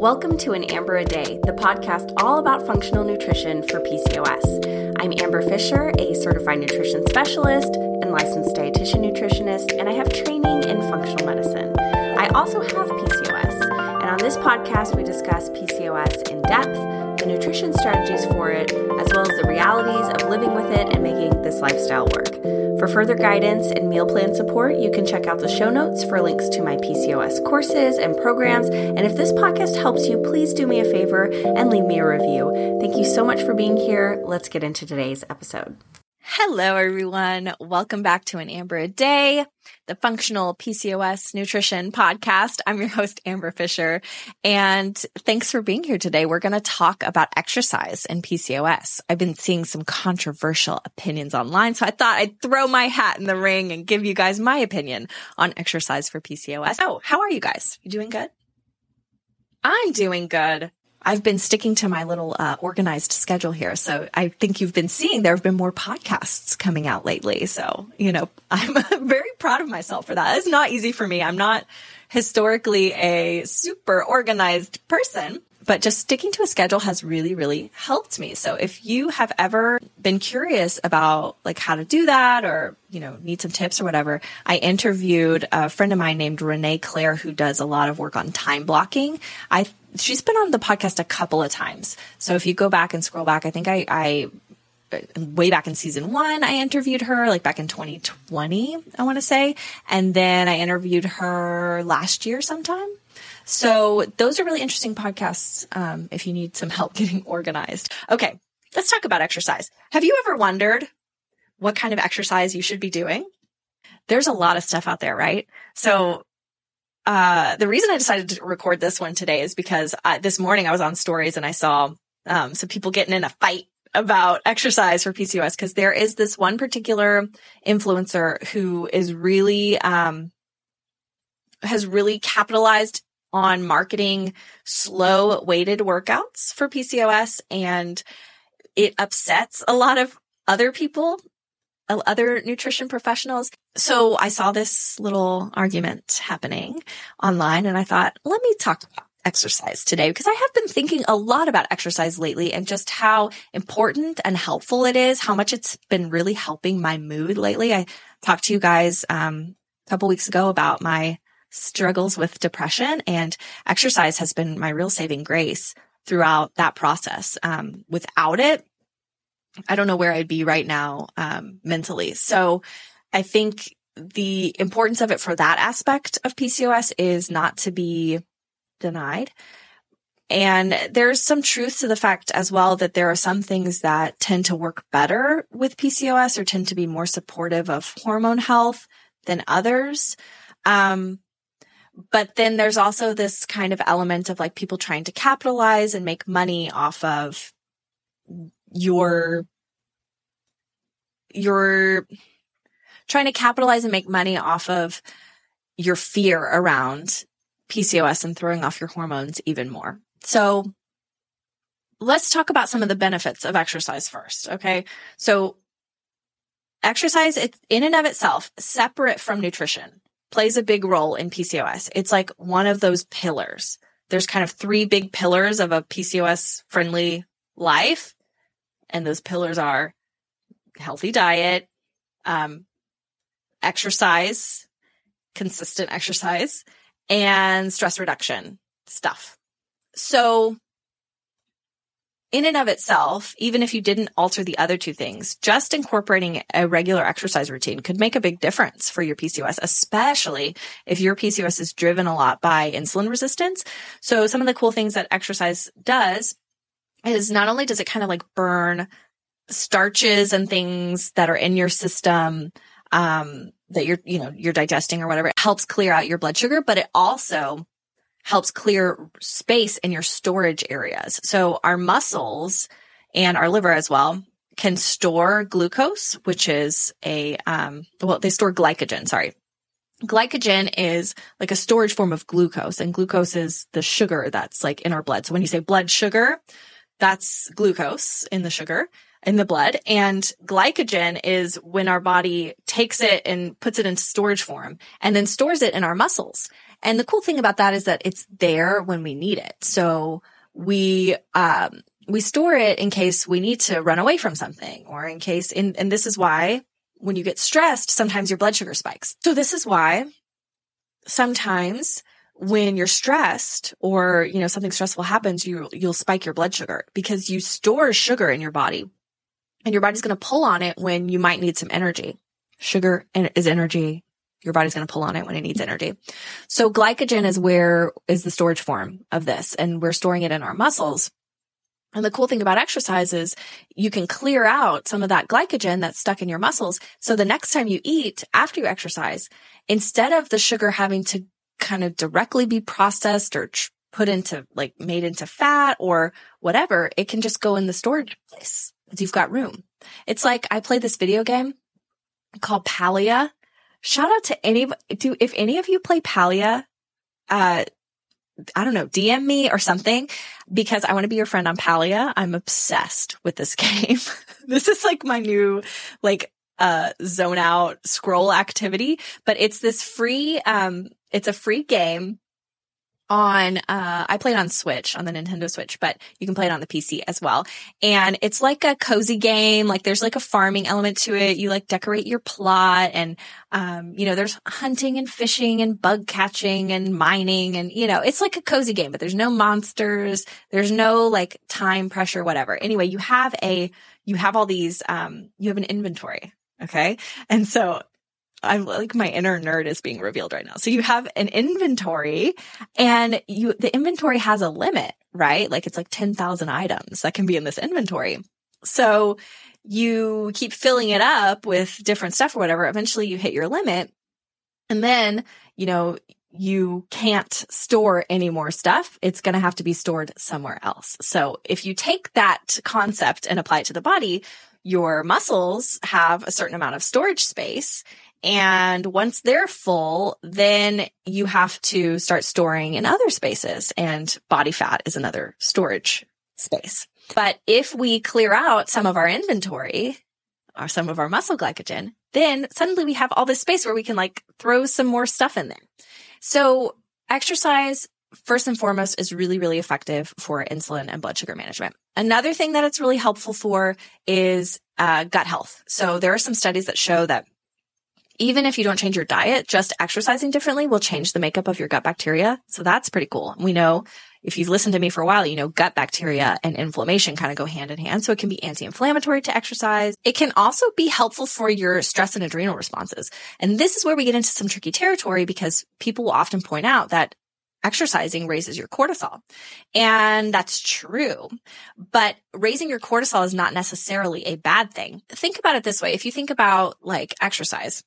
Welcome to An Amber a Day, the podcast all about functional nutrition for PCOS. I'm Amber Fisher, a certified nutrition specialist and licensed dietitian nutritionist, and I have training in functional medicine. I also have PCOS, and on this podcast we discuss PCOS in depth, the nutrition strategies for it, as well as the realities of living with it and making this lifestyle work. For further guidance and meal plan support, you can check out the show notes for links to my PCOS courses and programs. And if this podcast helps you, please do me a favor and leave me a review. Thank you so much for being here. Let's get into today's episode. Hello, everyone. Welcome back to An Amber a Day, the functional PCOS nutrition podcast. I'm your host, Amber Fisher, and thanks for being here today. We're going to talk about exercise and PCOS. I've been seeing some controversial opinions online, so I thought I'd throw my hat in the ring and give you guys my opinion on exercise for PCOS. Oh, how are you guys? You doing good? I'm doing good. I've been sticking to my little organized schedule here. So I think you've been seeing there have been more podcasts coming out lately. So, I'm very proud of myself for that. It's not easy for me. I'm not historically a super organized person, but just sticking to a schedule has really, really helped me. So if you have ever been curious about how to do that or, need some tips or whatever, I interviewed a friend of mine named Renee Claire, who does a lot of work on time blocking. She's been on the podcast a couple of times. So if you go back and scroll back, I think I way back in season 1, I interviewed her back in 2020, I want to say. And then I interviewed her last year sometime. So those are really interesting podcasts if you need some help getting organized. Okay, let's talk about exercise. Have you ever wondered what kind of exercise you should be doing? There's a lot of stuff out there, right? So the reason I decided to record this one today is because this morning I was on stories and I saw some people getting in a fight about exercise for PCOS because there is this one particular influencer who is really has really capitalized on marketing slow weighted workouts for PCOS, and it upsets a lot of other people, other nutrition professionals. So I saw this little argument happening online and I thought, let me talk about exercise today because I have been thinking a lot about exercise lately and just how important and helpful it is, how much it's been really helping my mood lately. I talked to you guys a couple weeks ago about my struggles with depression, and exercise has been my real saving grace throughout that process. Without it, I don't know where I'd be right now mentally. So I think the importance of it for that aspect of PCOS is not to be denied. And there's some truth to the fact as well that there are some things that tend to work better with PCOS or tend to be more supportive of hormone health than others. But then there's also this kind of element of people trying to capitalize and make money off of you're trying to capitalize and make money off of your fear around PCOS and throwing off your hormones even more. So let's talk about some of the benefits of exercise first. Okay. So exercise, it's in and of itself, separate from nutrition, plays a big role in PCOS. It's like one of those pillars. There's kind of 3 big pillars of a PCOS friendly life. And those pillars are healthy diet, exercise, consistent exercise, and stress reduction stuff. So in and of itself, even if you didn't alter the other 2 things, just incorporating a regular exercise routine could make a big difference for your PCOS, especially if your PCOS is driven a lot by insulin resistance. So some of the cool things that exercise does is not only does it kind of burn starches and things that are in your system that you're digesting or whatever, it helps clear out your blood sugar, but it also helps clear space in your storage areas. So our muscles and our liver as well can store glucose, which is they store glycogen, sorry. Glycogen is a storage form of glucose, and glucose is the sugar that's in our blood. So when you say blood sugar, that's glucose in the sugar in the blood. And glycogen is when our body takes it and puts it into storage form and then stores it in our muscles. And the cool thing about that is that it's there when we need it. So we store it in case we need to run away from something, or in case, and this is why when you get stressed, sometimes your blood sugar spikes. So this is why sometimes when you're stressed or, something stressful happens, you'll spike your blood sugar because you store sugar in your body and your body's going to pull on it when you might need some energy. Sugar is energy. Your body's going to pull on it when it needs energy. So glycogen is the storage form of this, and we're storing it in our muscles. And the cool thing about exercise is you can clear out some of that glycogen that's stuck in your muscles. So the next time you eat after you exercise, instead of the sugar having to kind of directly be processed or made into fat or whatever, it can just go in the storage place because you've got room. It's like I play this video game called Palia. Shout out to if any of you play Palia, I don't know, DM me or something, because I want to be your friend on Palia. I'm obsessed with this game. This is like my new, zone out scroll activity, but it's this free, it's a free game on, I play it on Switch, on the Nintendo Switch, but you can play it on the PC as well. And it's like a cozy game. Like there's like a farming element to it. You decorate your plot and, there's hunting and fishing and bug catching and mining and, it's like a cozy game, but there's no monsters. There's no time pressure, whatever. Anyway, you have all these, you have an inventory. Okay. And so I'm my inner nerd is being revealed right now. So you have an inventory and the inventory has a limit, right? It's 10,000 items that can be in this inventory. So you keep filling it up with different stuff or whatever. Eventually you hit your limit and then, you can't store any more stuff. It's going to have to be stored somewhere else. So if you take that concept and apply it to the body, your muscles have a certain amount of storage space. And once they're full, then you have to start storing in other spaces, and body fat is another storage space. But if we clear out some of our inventory or some of our muscle glycogen, then suddenly we have all this space where we can throw some more stuff in there. So exercise, first and foremost, is really, really effective for insulin and blood sugar management. Another thing that it's really helpful for is gut health. So there are some studies that show that even if you don't change your diet, just exercising differently will change the makeup of your gut bacteria. So that's pretty cool. We know, if you've listened to me for a while, gut bacteria and inflammation kind of go hand in hand. So it can be anti-inflammatory to exercise. It can also be helpful for your stress and adrenal responses. And this is where we get into some tricky territory, because people will often point out that exercising raises your cortisol. And that's true. But raising your cortisol is not necessarily a bad thing. Think about it this way. If you think about exercise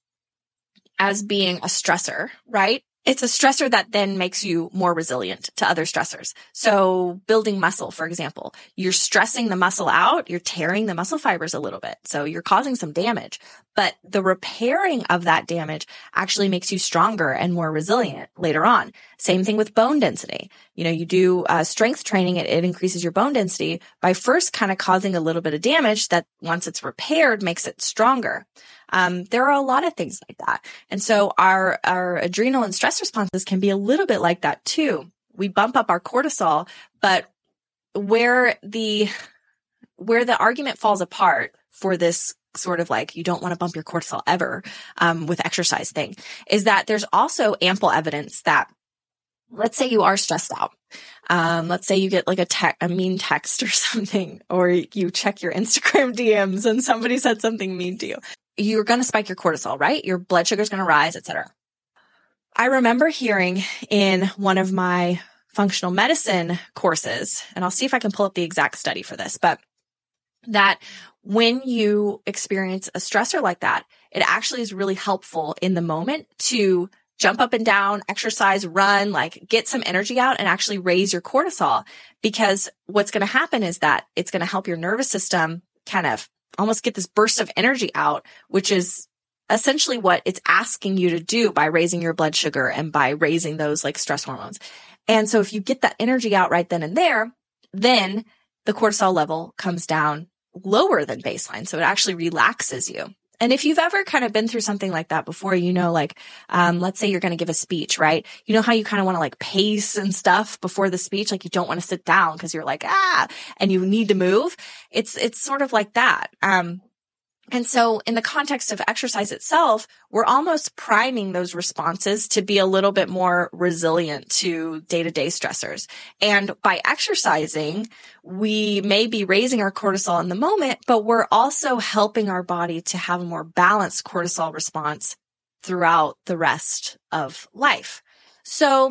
as being a stressor, right? It's a stressor that then makes you more resilient to other stressors. So building muscle, for example, you're stressing the muscle out, you're tearing the muscle fibers a little bit. So you're causing some damage, but the repairing of that damage actually makes you stronger and more resilient later on. Same thing with bone density. You do strength training, it increases your bone density by first kind of causing a little bit of damage that once it's repaired makes it stronger. There are a lot of things like that. And so our adrenal and stress responses can be a little bit like that too. We bump up our cortisol, but where the argument falls apart for this sort of you don't want to bump your cortisol ever, with exercise thing, is that there's also ample evidence that, let's say you are stressed out. Let's say you get a mean text or something, or you check your Instagram DMs and somebody said something mean to you. You're going to spike your cortisol, right? Your blood sugar is going to rise, etc. I remember hearing in one of my functional medicine courses, and I'll see if I can pull up the exact study for this, but that when you experience a stressor like that, it actually is really helpful in the moment to jump up and down, exercise, run, get some energy out and actually raise your cortisol, because what's going to happen is that it's going to help your nervous system kind of almost get this burst of energy out, which is essentially what it's asking you to do by raising your blood sugar and by raising those stress hormones. And so if you get that energy out right then and there, then the cortisol level comes down lower than baseline. So it actually relaxes you. And if you've ever kind of been through something like that before, like, let's say you're going to give a speech, right? You know how you kind of want to like pace and stuff before the speech, like you don't want to sit down because you're like, and you need to move. It's sort of like that. And so in the context of exercise itself, we're almost priming those responses to be a little bit more resilient to day-to-day stressors. And by exercising, we may be raising our cortisol in the moment, but we're also helping our body to have a more balanced cortisol response throughout the rest of life. So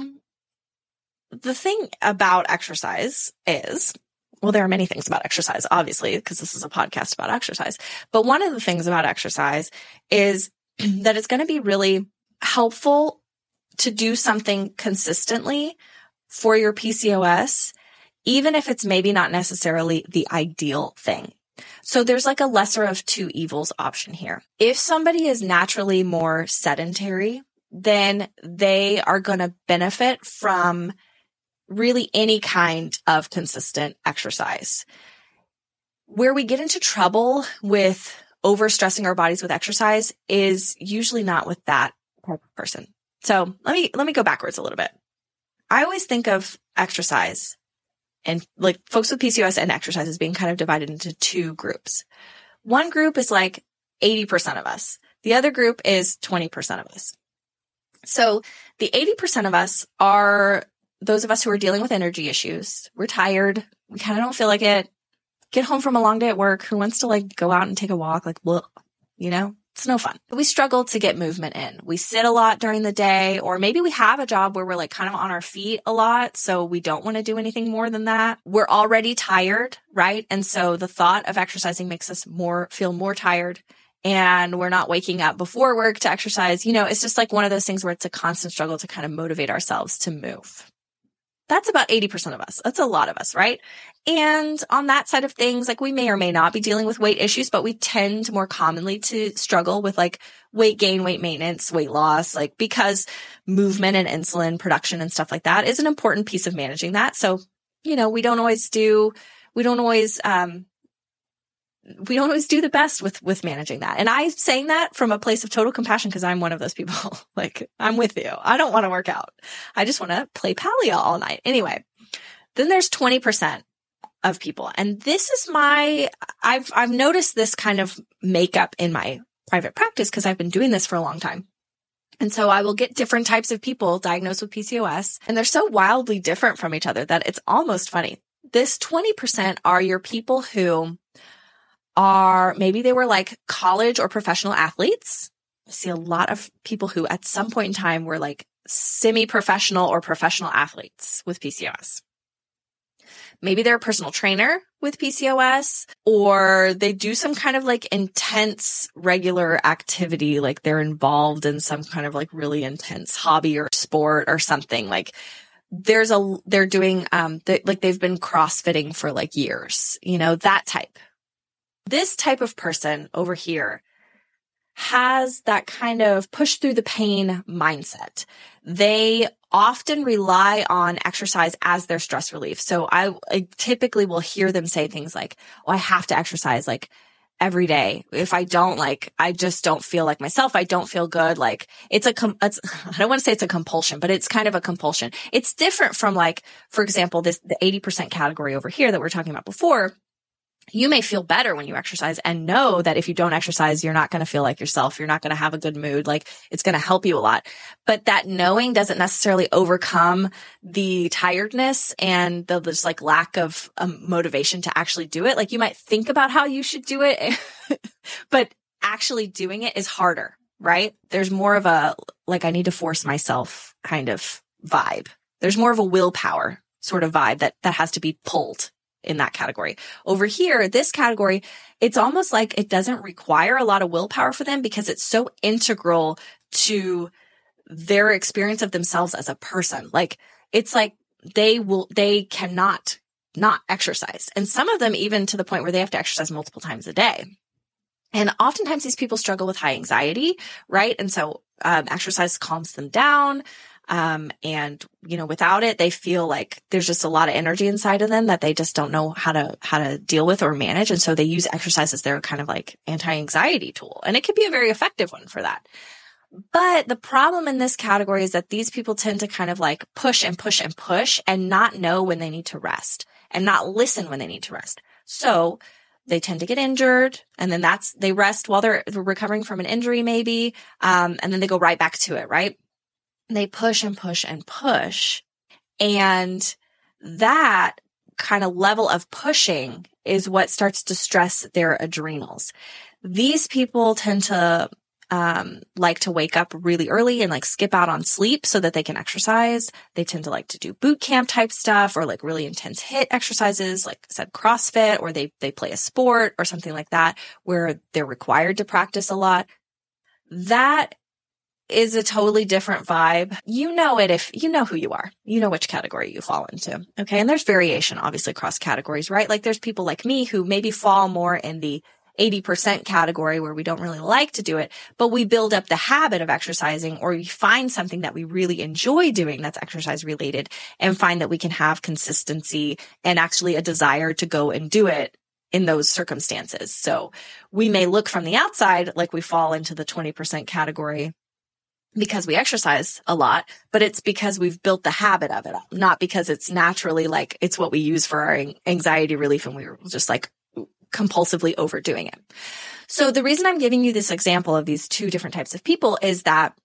the thing about exercise is, well, there are many things about exercise, obviously, because this is a podcast about exercise. But one of the things about exercise is that it's going to be really helpful to do something consistently for your PCOS, even if it's maybe not necessarily the ideal thing. So there's like a lesser of two evils option here. If somebody is naturally more sedentary, then they are going to benefit from really any kind of consistent exercise. Where we get into trouble with overstressing our bodies with exercise is usually not with that type of person. So let me go backwards a little bit. I always think of exercise and like folks with PCOS and exercise as being kind of divided into two groups. One group is like 80% of us. The other group is 20% of us. So the 80% of us are those of us who are dealing with energy issues. We're tired. We kind of don't feel like it. Get home from a long day at work. Who wants to like go out and take a walk? Like, well, it's no fun. We struggle to get movement in. We sit a lot during the day, or maybe we have a job where we're like kind of on our feet a lot. So we don't want to do anything more than that. We're already tired, right? And so the thought of exercising makes us feel more tired. And we're not waking up before work to exercise. It's just like one of those things where it's a constant struggle to kind of motivate ourselves to move. That's about 80% of us. That's a lot of us, right? And on that side of things, like we may or may not be dealing with weight issues, but we tend more commonly to struggle with like weight gain, weight maintenance, weight loss, like because movement and insulin production and stuff like that is an important piece of managing that. So, we don't always do the best with managing that. And I'm saying that from a place of total compassion because I'm one of those people. Like, I'm with you. I don't want to work out. I just want to play Paleo all night. Anyway, then there's 20% of people. And this is I've noticed this kind of makeup in my private practice because I've been doing this for a long time. And so I will get different types of people diagnosed with PCOS, and they're so wildly different from each other that it's almost funny. This 20% are your people who maybe they were like college or professional athletes. I see a lot of people who at some point in time were like semi-professional or professional athletes with PCOS. Maybe they're a personal trainer with PCOS, or they do some kind of like intense regular activity, like they're involved in some kind of like really intense hobby or sport or something. Like they're doing, like they've been CrossFitting for like years, that type. This type of person over here has that kind of push through the pain mindset. They often rely on exercise as their stress relief. So I typically will hear them say things like, "Oh, I have to exercise like every day. If I don't, like, I just don't feel like myself. I don't feel good." Like I don't want to say it's a compulsion, but it's kind of a compulsion. It's different from like, for example, the 80% category over here that we were talking about before. You may feel better when you exercise and know that if you don't exercise, you're not going to feel like yourself. You're not going to have a good mood. Like it's going to help you a lot. But that knowing doesn't necessarily overcome the tiredness and the just like lack of motivation to actually do it. Like you might think about how you should do it, but actually doing it is harder, right? There's more of a, like, I need to force myself kind of vibe. There's more of a willpower sort of vibe that has to be pulled in that category. Over here, this category, it's almost like it doesn't require a lot of willpower for them because it's so integral to their experience of themselves as a person. Like it's like they cannot not exercise. And some of them even to the point where they have to exercise multiple times a day. And oftentimes these people struggle with high anxiety, right? And so exercise calms them down. And, without it, they feel like there's just a lot of energy inside of them that they just don't know how to deal with or manage. And so they use exercise as their kind of like anti-anxiety tool. And it can be a very effective one for that. But the problem in this category is that these people tend to kind of like push and push and push and not know when they need to rest and not listen when they need to rest. So they tend to get injured, and then they rest while they're recovering from an injury maybe. And then they go right back to it, right? They push and push and push. And that kind of level of pushing is what starts to stress their adrenals. These people tend to like to wake up really early and like skip out on sleep so that they can exercise. They tend to like to do boot camp type stuff or like really intense HIIT exercises, like I said, CrossFit, or they play a sport or something like that where they're required to practice a lot. That is a totally different vibe. You know it if you know who you are. You know which category you fall into. Okay. And there's variation obviously across categories, right? Like there's people like me who maybe fall more in the 80% category where we don't really like to do it, but we build up the habit of exercising, or we find something that we really enjoy doing that's exercise related and find that we can have consistency and actually a desire to go and do it in those circumstances. So we may look from the outside like we fall into the 20% category because we exercise a lot, but it's because we've built the habit of it, not because it's naturally like it's what we use for our anxiety relief and we were just like compulsively overdoing it. So the reason I'm giving you this example of these two different types of people is that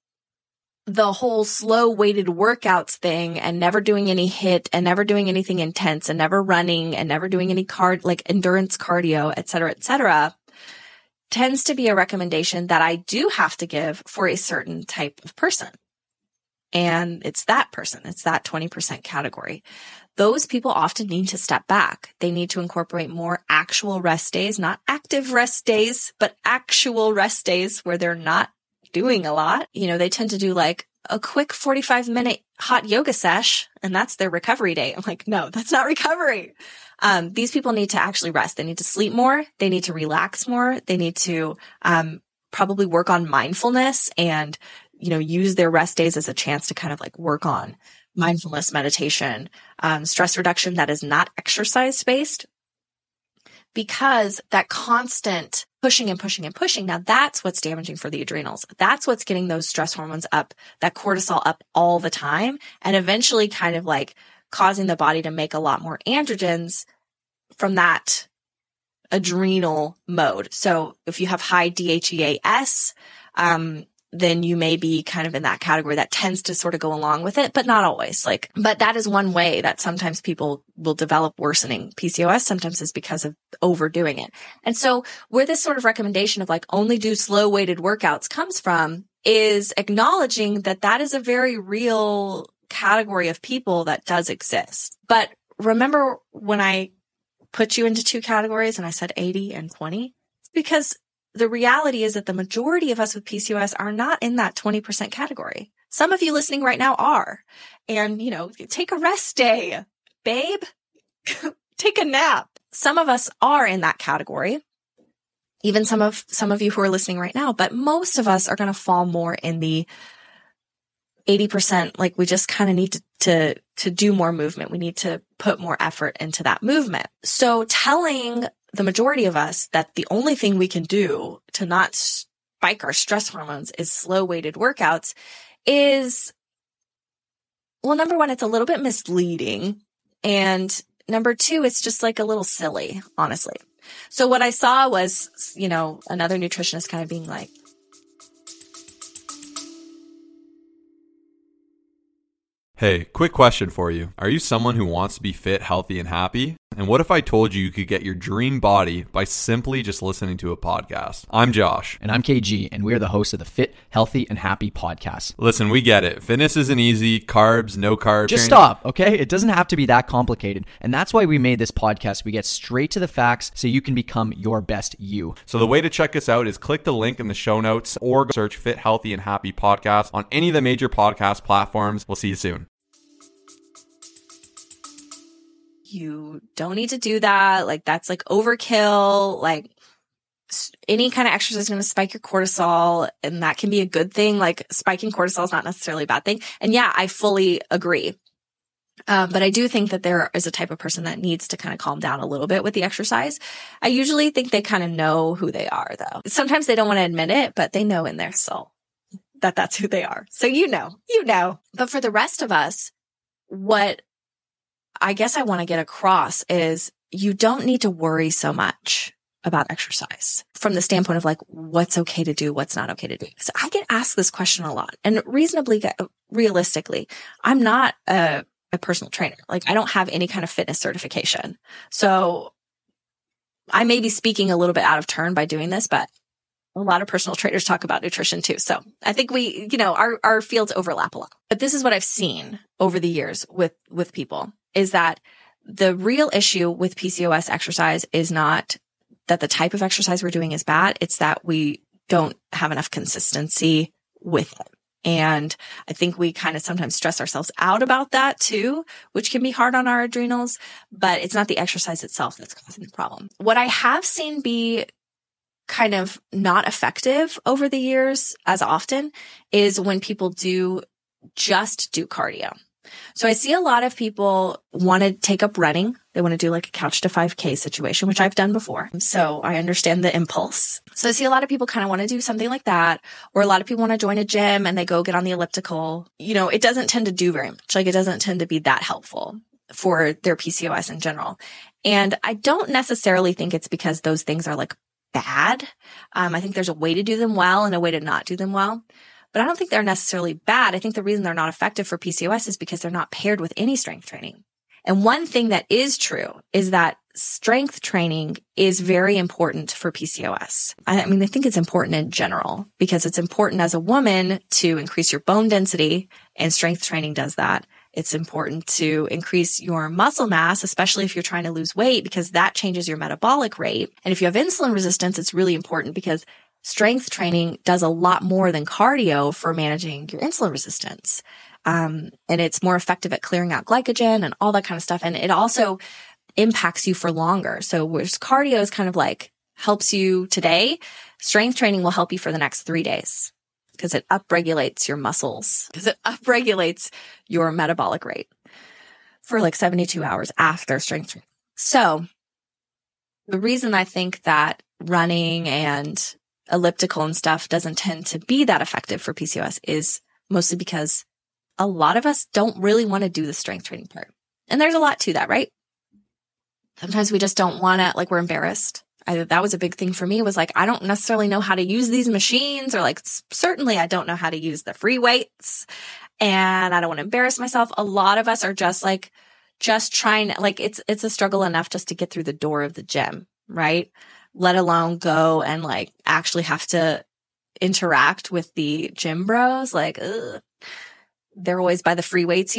the whole slow weighted workouts thing and never doing any HIIT and never doing anything intense and never running and never doing any endurance cardio, et cetera, tends to be a recommendation that I do have to give for a certain type of person. And it's that person. It's that 20% category. Those people often need to step back. They need to incorporate more actual rest days, not active rest days, but actual rest days where they're not doing a lot. They tend to do like a quick 45-minute hot yoga sesh, and that's their recovery day. I'm like, no, that's not recovery. These people need to actually rest. They need to sleep more. They need to relax more. They need to probably work on mindfulness and, use their rest days as a chance to kind of like work on mindfulness, meditation, stress reduction that is not exercise based, because that constant pushing and pushing and pushing, now that's what's damaging for the adrenals. That's what's getting those stress hormones up, that cortisol up all the time, and eventually kind of like causing the body to make a lot more androgens from that adrenal mode. So if you have high DHEAS, then you may be kind of in that category that tends to sort of go along with it, but not always. But that is one way that sometimes people will develop worsening PCOS, sometimes is because of overdoing it. And so where this sort of recommendation of like only do slow weighted workouts comes from is acknowledging that that is a very real category of people that does exist. But remember when I put you into two categories and I said 80 and 20? It's because the reality is that the majority of us with PCOS are not in that 20% category. Some of you listening right now are. And, take a rest day, babe. Take a nap. Some of us are in that category. Even some of you who are listening right now, but most of us are going to fall more in the 80%. Like we just kind of need to do more movement. We need to put more effort into that movement. So telling the majority of us that the only thing we can do to not spike our stress hormones is slow weighted workouts is, well, number one, it's a little bit misleading. And number two, it's just like a little silly, honestly. So what I saw was, another nutritionist kind of being like, hey, quick question for you. Are you someone who wants to be fit, healthy, and happy? And what if I told you could get your dream body by simply just listening to a podcast? I'm Josh. And I'm KG, and we're the hosts of the Fit, Healthy, and Happy podcast. Listen, we get it. Fitness isn't easy. Carbs, no carbs. Just stop, okay? It doesn't have to be that complicated. And that's why we made this podcast. We get straight to the facts so you can become your best you. So the way to check us out is click the link in the show notes or search Fit, Healthy, and Happy podcast on any of the major podcast platforms. We'll see you soon. You don't need to do that. Like, that's like overkill. Like, any kind of exercise is going to spike your cortisol, and that can be a good thing. Like spiking cortisol is not necessarily a bad thing. And yeah, I fully agree. But I do think that there is a type of person that needs to kind of calm down a little bit with the exercise. I usually think they kind of know who they are, though. Sometimes they don't want to admit it, but they know in their soul that that's who they are. So you know. But for the rest of us, what I guess I want to get across is you don't need to worry so much about exercise from the standpoint of like, what's okay to do, what's not okay to do. So I get asked this question a lot, and realistically, I'm not a personal trainer. Like I don't have any kind of fitness certification. So I may be speaking a little bit out of turn by doing this, but a lot of personal trainers talk about nutrition too. So I think our fields overlap a lot. But this is what I've seen over the years with people is that the real issue with PCOS exercise is not that the type of exercise we're doing is bad. It's that we don't have enough consistency with it. And I think we kind of sometimes stress ourselves out about that too, which can be hard on our adrenals, but it's not the exercise itself that's causing the problem. What I have seen be kind of not effective over the years as often is when people just do cardio. So I see a lot of people want to take up running. They want to do like a couch to 5K situation, which I've done before. So I understand the impulse. So I see a lot of people kind of want to do something like that, or a lot of people want to join a gym and they go get on the elliptical. It doesn't tend to do very much. Like it doesn't tend to be that helpful for their PCOS in general. And I don't necessarily think it's because those things are like bad. I think there's a way to do them well and a way to not do them well. But I don't think they're necessarily bad. I think the reason they're not effective for PCOS is because they're not paired with any strength training. And one thing that is true is that strength training is very important for PCOS. I think it's important in general because it's important as a woman to increase your bone density, and strength training does that. It's important to increase your muscle mass, especially if you're trying to lose weight, because that changes your metabolic rate. And if you have insulin resistance, it's really important because strength training does a lot more than cardio for managing your insulin resistance. And it's more effective at clearing out glycogen and all that kind of stuff. And it also impacts you for longer. So whereas cardio is kind of like helps you today, strength training will help you for the next 3 days because it upregulates your muscles, because it upregulates your metabolic rate for like 72 hours after strength training. So the reason I think that running and elliptical and stuff doesn't tend to be that effective for PCOS is mostly because a lot of us don't really want to do the strength training part. And there's a lot to that, right? Sometimes we just don't want to, like we're embarrassed. That was a big thing for me was like, I don't necessarily know how to use these machines, or like, certainly I don't know how to use the free weights, and I don't want to embarrass myself. A lot of us are just trying, like it's a struggle enough just to get through the door of the gym, right? Let alone go and like actually have to interact with the gym bros. Like, ugh, they're always by the free weights,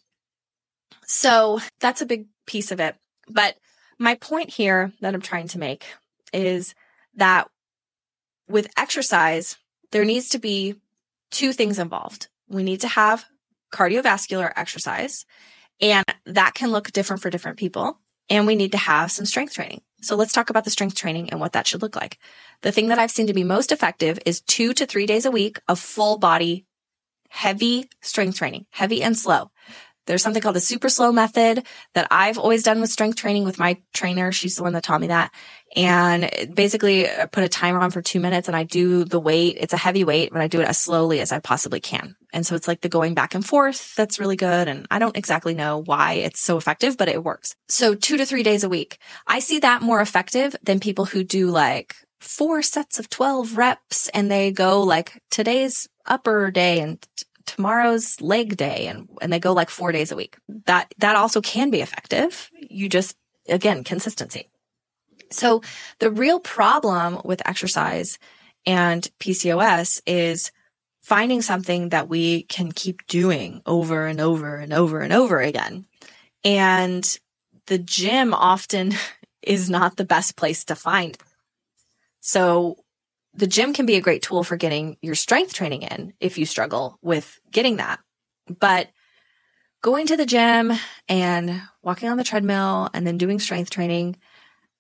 So that's a big piece of it. But my point here that I'm trying to make is that with exercise, there needs to be two things involved. We need to have cardiovascular exercise, and that can look different for different people. And we need to have some strength training. So let's talk about the strength training and what that should look like. The thing that I've seen to be most effective is 2 to 3 days a week of full body, heavy strength training, heavy and slow. There's something called the super slow method that I've always done with strength training with my trainer. She's the one that taught me that. And basically I put a timer on for 2 minutes and I do the weight. It's a heavy weight, but I do it as slowly as I possibly can. And so it's like the going back and forth. That's really good. And I don't exactly know why it's so effective, but it works. So 2 to 3 days a week. I see that more effective than people who do like 4 sets of 12 reps and they go like today's upper day and tomorrow's leg day, and they go like 4 days a week. That also can be effective. You just, again, consistency. So the real problem with exercise and PCOS is finding something that we can keep doing over and over and over and over again. And the gym often is not the best place to find. So the gym can be a great tool for getting your strength training in if you struggle with getting that. But going to the gym and walking on the treadmill and then doing strength training,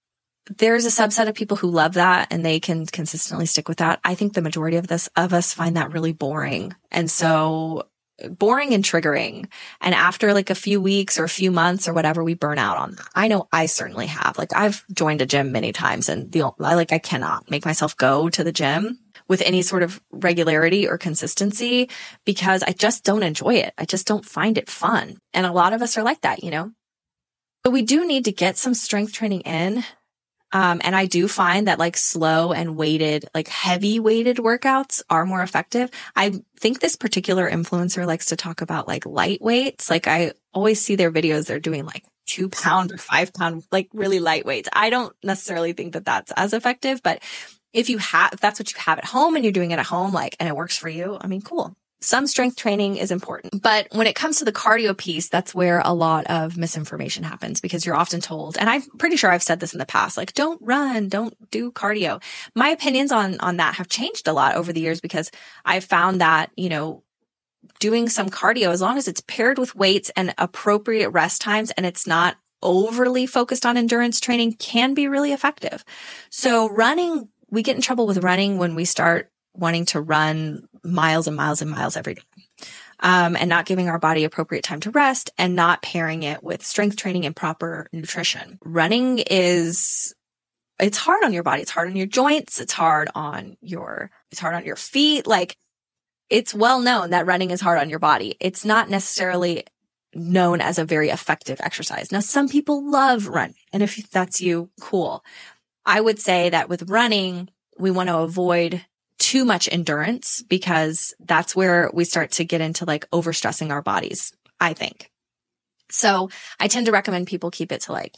there's a subset of people who love that and they can consistently stick with that. I think the majority of us find that really boring. And so boring and triggering. And after like a few weeks or a few months or whatever, we burn out on that. I know I certainly have. Like I've joined a gym many times and I cannot make myself go to the gym with any sort of regularity or consistency because I just don't enjoy it. I just don't find it fun. And a lot of us are like that, you know? So we do need to get some strength training in. And I do find that like slow and weighted, like heavy weighted workouts are more effective. I think this particular influencer likes to talk about like light weights. Like I always see their videos. They're doing like 2 pound or 5 pound, like really light weights. I don't necessarily think that that's as effective, but if that's what you have at home and you're doing it at home, like, and it works for you, I mean, cool. Some strength training is important. But when it comes to the cardio piece, that's where a lot of misinformation happens because you're often told, and I'm pretty sure I've said this in the past, like, don't run, don't do cardio. My opinions on that have changed a lot over the years because I've found that, you know, doing some cardio, as long as it's paired with weights and appropriate rest times and it's not overly focused on endurance training, can be really effective. So running, we get in trouble with running when we start wanting to run miles and miles and miles every day, and not giving our body appropriate time to rest and not pairing it with strength training and proper nutrition. Running it's hard on your body. It's hard on your joints. It's hard on your feet. Like it's well known that running is hard on your body. It's not necessarily known as a very effective exercise. Now, some people love running, and if that's you, cool. I would say that with running, we want to avoid too much endurance because that's where we start to get into like overstressing our bodies, I think. So I tend to recommend people keep it to like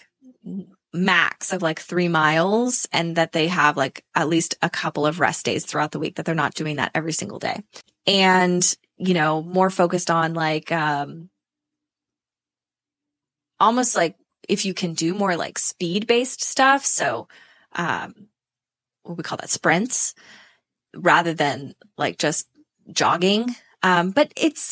max of like 3 miles and that they have like at least a couple of rest days throughout the week, that they're not doing that every single day. And, you know, more focused on like, almost like if you can do more like speed based stuff. So, what we call that sprints, rather than like just jogging. But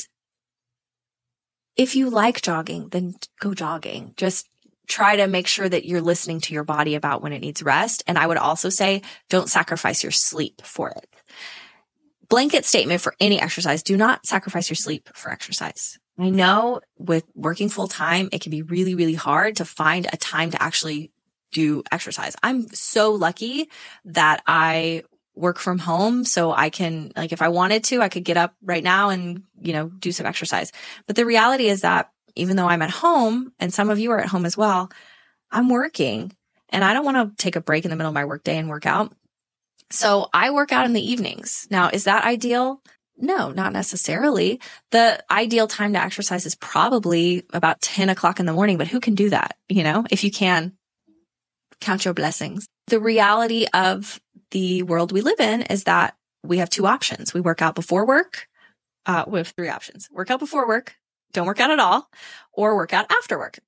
if you like jogging, then go jogging. Just try to make sure that you're listening to your body about when it needs rest. And I would also say, don't sacrifice your sleep for it. Blanket statement for any exercise: do not sacrifice your sleep for exercise. I know with working full time, it can be really, really hard to find a time to actually do exercise. I'm so lucky that I work from home. So I can, like, if I wanted to, I could get up right now and, you know, do some exercise. But the reality is that even though I'm at home, and some of you are at home as well, I'm working and I don't want to take a break in the middle of my workday and work out. So I work out in the evenings. Now, is that ideal? No, not necessarily. The ideal time to exercise is probably about 10 o'clock in the morning, but who can do that? You know, if you can, count your blessings. The reality of the world we live in is that we have 2 options. We work out before work. We have 3 options: work out before work, don't work out at all, or work out after work.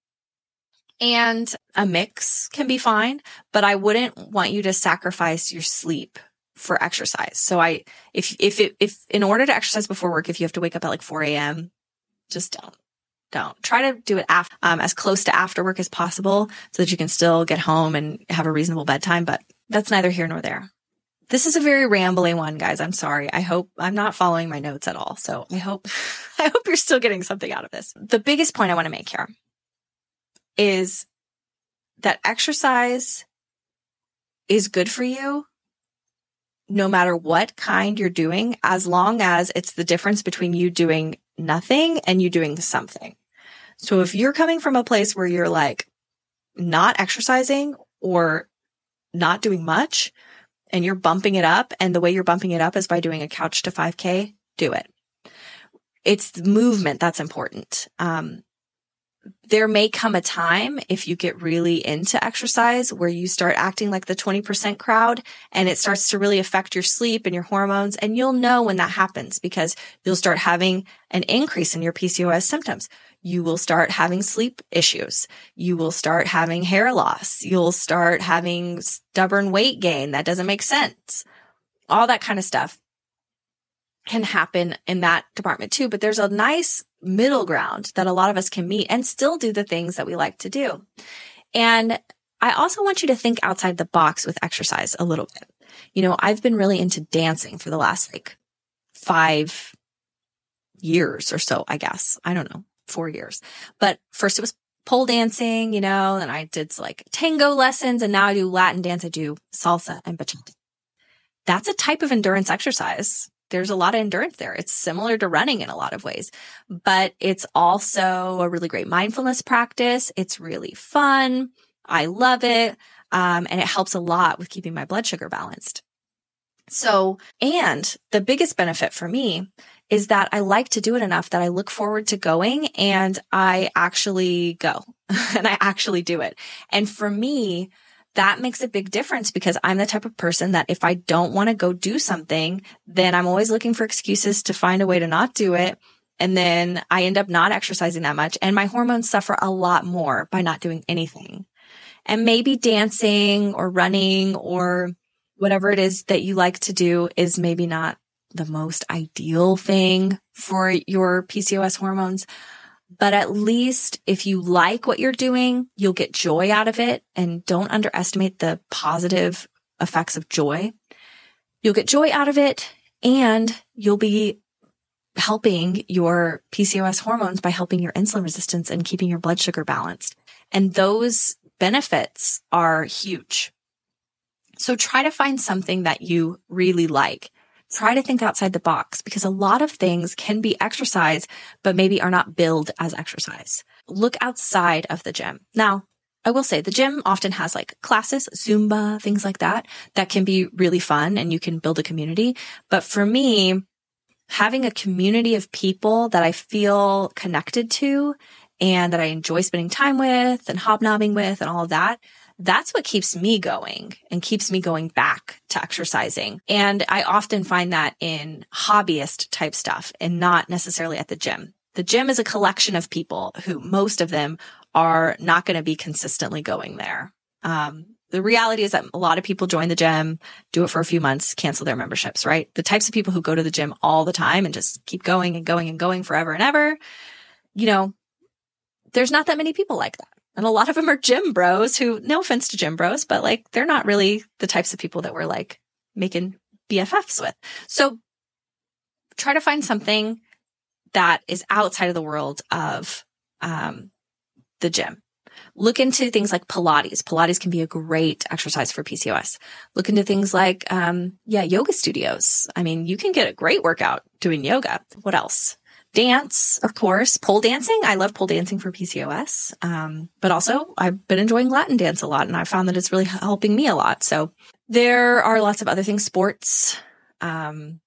And a mix can be fine, but I wouldn't want you to sacrifice your sleep for exercise. So if in order to exercise before work, if you have to wake up at like 4 a.m., just don't try to do it as close to after work as possible so that you can still get home and have a reasonable bedtime. But that's neither here nor there. This is a very rambling one, guys. I'm sorry. I hope I'm not following my notes at all. So I hope you're still getting something out of this. The biggest point I want to make here is that exercise is good for you no matter what kind you're doing, as long as it's the difference between you doing nothing and you doing something. So if you're coming from a place where you're like not exercising or not doing much and you're bumping it up, and the way you're bumping it up is by doing a couch to 5K, do it. It's the movement that's important. There may come a time, if you get really into exercise, where you start acting like the 20% crowd and it starts to really affect your sleep and your hormones. And you'll know when that happens because you'll start having an increase in your PCOS symptoms. You will start having sleep issues. You will start having hair loss. You'll start having stubborn weight gain that doesn't make sense. All that kind of stuff can happen in that department too. But there's a nice middle ground that a lot of us can meet and still do the things that we like to do. And I also want you to think outside the box with exercise a little bit. I've been really into dancing for the last 5 years or so, I guess. I don't know, 4 years. But first it was pole dancing, and I did tango lessons, and now I do Latin dance. I do salsa and bachata. That's a type of endurance exercise. There's a lot of endurance there. It's similar to running in a lot of ways, but it's also a really great mindfulness practice. It's really fun. I love it. And it helps a lot with keeping my blood sugar balanced. And the biggest benefit for me is that I like to do it enough that I look forward to going, and I actually go and I actually do it. And for me, that makes a big difference, because I'm the type of person that if I don't want to go do something, then I'm always looking for excuses to find a way to not do it. And then I end up not exercising that much, and my hormones suffer a lot more by not doing anything. And maybe dancing or running or whatever it is that you like to do is maybe not the most ideal thing for your PCOS hormones. But at least if you like what you're doing, you'll get joy out of it. And don't underestimate the positive effects of joy. You'll get joy out of it, and you'll be helping your PCOS hormones by helping your insulin resistance and keeping your blood sugar balanced. And those benefits are huge. So try to find something that you really like. Try to think outside the box, because a lot of things can be exercise, but maybe are not billed as exercise. Look outside of the gym. Now, I will say the gym often has classes, Zumba, things like that can be really fun, and you can build a community. But for me, having a community of people that I feel connected to and that I enjoy spending time with and hobnobbing with and all of that, that's what keeps me going and keeps me going back to exercising. And I often find that in hobbyist type stuff and not necessarily at the gym. The gym is a collection of people who, most of them, are not going to be consistently going there. The reality is that a lot of people join the gym, do it for a few months, cancel their memberships, right? The types of people who go to the gym all the time and just keep going and going and going forever and ever, there's not that many people like that. And a lot of them are gym bros who, no offense to gym bros, but they're not really the types of people that we're making BFFs with. So try to find something that is outside of the world of the gym. Look into things like Pilates. Pilates can be a great exercise for PCOS. Look into things like, yoga studios. I mean, you can get a great workout doing yoga. What else? Dance, of course. Pole dancing. I love pole dancing for PCOS. But also I've been enjoying Latin dance a lot, and I found that it's really helping me a lot. So there are lots of other things. Sports, find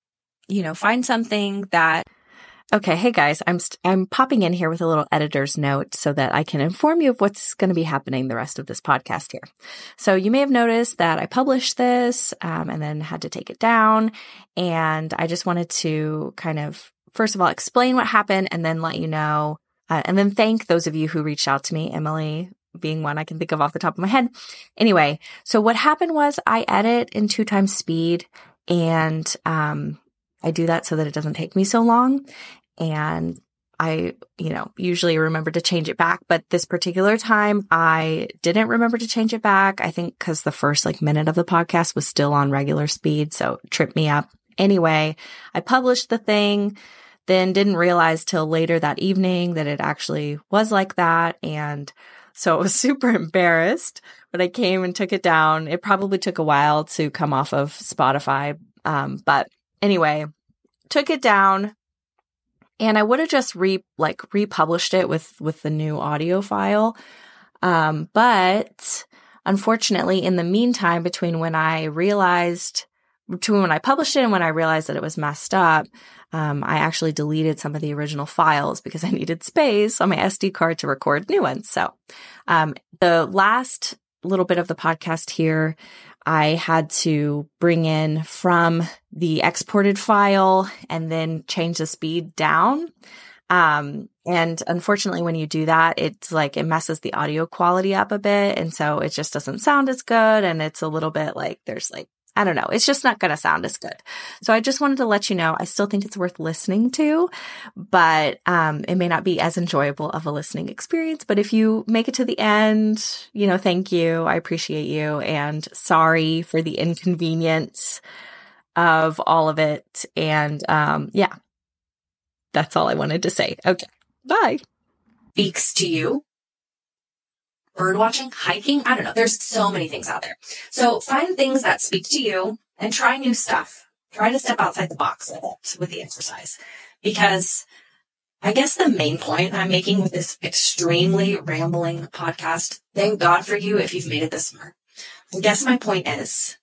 something that. Okay. Hey guys, I'm popping in here with a little editor's note so that I can inform you of what's going to be happening the rest of this podcast here. So you may have noticed that I published this, and then had to take it down. And I just wanted to kind of, first of all, explain what happened, and then let you know, and then thank those of you who reached out to me, Emily being one I can think of off the top of my head. Anyway, so what happened was I edit in 2 times speed, and I do that so that it doesn't take me so long. And I, usually remember to change it back. But this particular time, I didn't remember to change it back. I think because the first minute of the podcast was still on regular speed. So it tripped me up. Anyway, I published the thing, then didn't realize till later that evening that it actually was like that. And so I was super embarrassed, but I came and took it down. It probably took a while to come off of Spotify. But anyway, took it down, and I would have just republished it with the new audio file. But unfortunately, in the meantime, between when I published it and when I realized that it was messed up, I actually deleted some of the original files because I needed space on my SD card to record new ones. So, the last little bit of the podcast here, I had to bring in from the exported file and then change the speed down. And unfortunately, when you do that, it's it messes the audio quality up a bit. And so it just doesn't sound as good. And it's a little bit there's I don't know. It's just not going to sound as good. So I just wanted to let you know, I still think it's worth listening to, but it may not be as enjoyable of a listening experience. But if you make it to the end, thank you. I appreciate you. And sorry for the inconvenience of all of it. And yeah, that's all I wanted to say. Okay. Bye. Speaks to you. Bird watching, hiking, I don't know. There's so many things out there. So find things that speak to you and try new stuff. Try to step outside the box with the exercise. Because I guess the main point I'm making with this extremely rambling podcast, thank God for you if you've made it this far. I guess my point is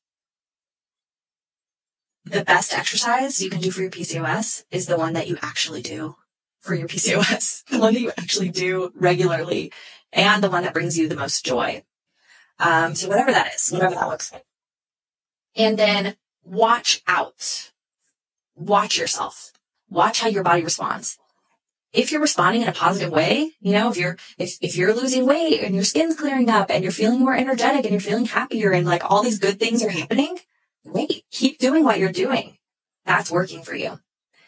the best exercise you can do for your PCOS is the one that you actually do for your PCOS, the one that you actually do regularly, and the one that brings you the most joy. So whatever that is, whatever that looks like. And then watch out. Watch yourself. Watch how your body responds. If you're responding in a positive way, if you're losing weight and your skin's clearing up and you're feeling more energetic and you're feeling happier and like all these good things are happening, great. Keep doing what you're doing. That's working for you.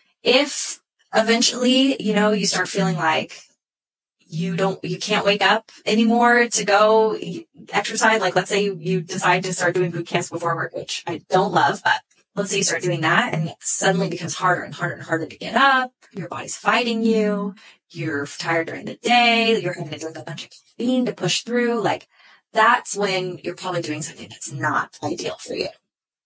If eventually, you start feeling like you can't wake up anymore to go exercise. Like, let's say you decide to start doing boot camps before work, which I don't love, but let's say you start doing that and it suddenly becomes harder and harder and harder to get up. Your body's fighting you. You're tired during the day. You're having to drink a bunch of caffeine to push through. Like, that's when you're probably doing something that's not ideal for you.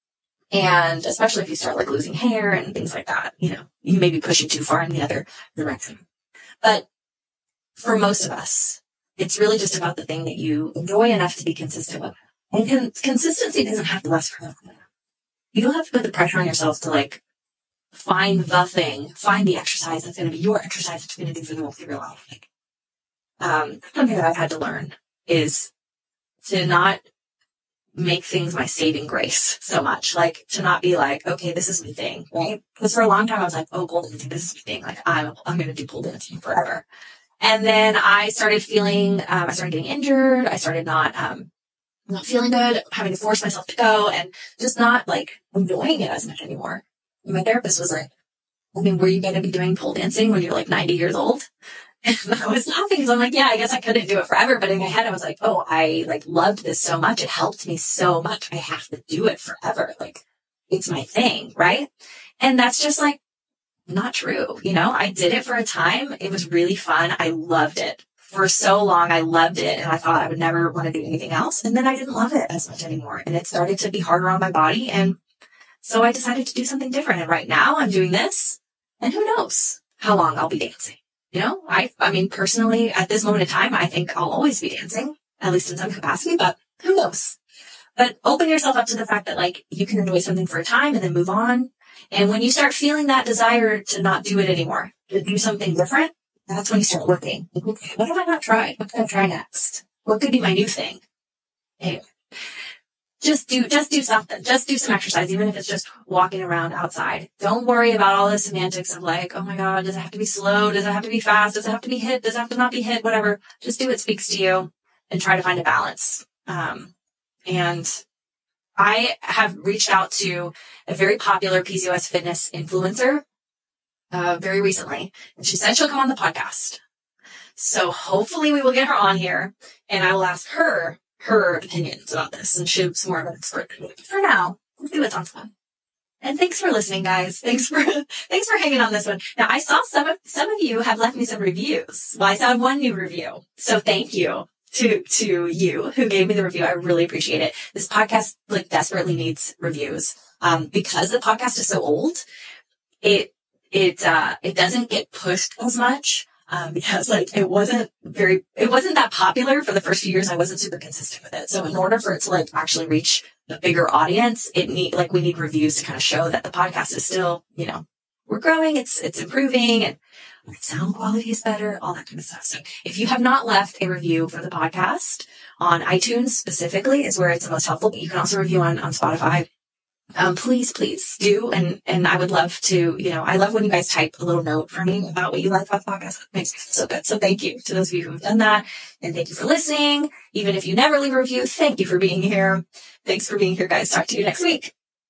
And especially if you start like losing hair and things like that, you may be pushing too far in the other direction. But for most of us, it's really just about the thing that you enjoy enough to be consistent with. And consistency doesn't have to last forever. You don't have to put the pressure on yourself to like find the exercise that's going to be your exercise that you're going to do for the rest of your life. Like, something that I've had to learn is to not make things my saving grace so much. Like, to not be like, okay, this is my thing, right? Because for a long time I was like, oh, pole dancing, this is my thing. Like, I'm going to do pole dancing forever. And then I started getting injured. I started not feeling good, having to force myself to go and just not like enjoying it as much anymore. And my therapist was like, were you going to be doing pole dancing when you're like 90 years old? And I was laughing because I'm like, yeah, I guess I couldn't do it forever. But in my head, I was like, oh, I like loved this so much. It helped me so much. I have to do it forever. Like, it's my thing. Right. And that's just like, not true. I did it for a time. It was really fun. I loved it. For so long, I loved it. And I thought I would never want to do anything else. And then I didn't love it as much anymore. And it started to be harder on my body. And so I decided to do something different. And right now I'm doing this. And who knows how long I'll be dancing. I mean, personally, at this moment in time, I think I'll always be dancing, at least in some capacity, but who knows? But open yourself up to the fact that like you can enjoy something for a time and then move on. And when you start feeling that desire to not do it anymore, to do something different, that's when you start looking. Okay, what have I not tried? What can I try next? What could be my new thing? Anyway, just do something. Just do some exercise, even if it's just walking around outside. Don't worry about all the semantics of like, oh my God, does it have to be slow? Does it have to be fast? Does it have to be hit? Does it have to not be hit? Whatever. Just do what speaks to you and try to find a balance. And I have reached out to a very popular PCOS fitness influencer very recently, and she said she'll come on the podcast. So hopefully we will get her on here, and I will ask her opinions about this, and she's more of an expert. For now, let's do it on fun. And thanks for listening, guys. Thanks for hanging on this one. Now, I saw some of you have left me some reviews. Well, I saw one new review, so thank you to you who gave me the review. I really appreciate it. This podcast like desperately needs reviews. Because the podcast is so old, it doesn't get pushed as much. Because like it wasn't that popular for the first few years. I wasn't super consistent with it. So in order for it to like actually reach a bigger audience, we need reviews to kind of show that the podcast is still, we're growing. It's improving and sound quality is better, all that kind of stuff. So if you have not left a review for the podcast on iTunes specifically is where it's the most helpful, but you can also review on Spotify. Please do. And I would love to, I love when you guys type a little note for me about what you like about the podcast. It makes me feel so good. So thank you to those of you who have done that. And thank you for listening. Even if you never leave a review, thank you for being here. Thanks for being here, guys. Talk to you next week.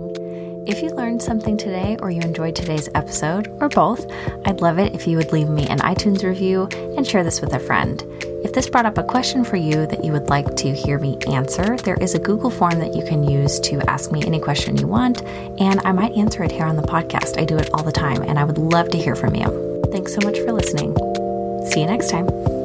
listening. If you learned something today or you enjoyed today's episode, or both, I'd love it if you would leave me an iTunes review and share this with a friend. If this brought up a question for you that you would like to hear me answer, there is a Google form that you can use to ask me any question you want, and I might answer it here on the podcast. I do it all the time, and I would love to hear from you. Thanks so much for listening. See you next time.